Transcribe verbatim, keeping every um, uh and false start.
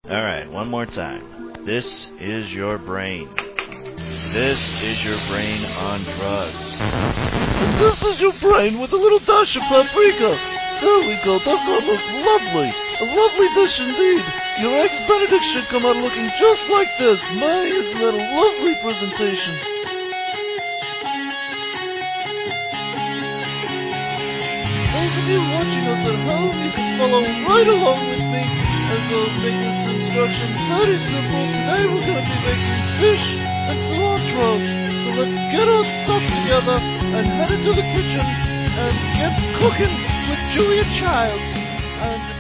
Alright, one more time. This is your brain. This is your brain on drugs. And this is your brain with a little dash of paprika. There we go, doesn't that look lovely? A lovely dish indeed. Your Eggs Benedict should come out looking just like this. My, isn't that a lovely presentation? Those of you watching us at home, you can follow right along with me as we'll make this instruction very simple. Today we're going to be making fish and cilantro. So let's get our stuff together and head into the kitchen and get cooking with Julia Childs. And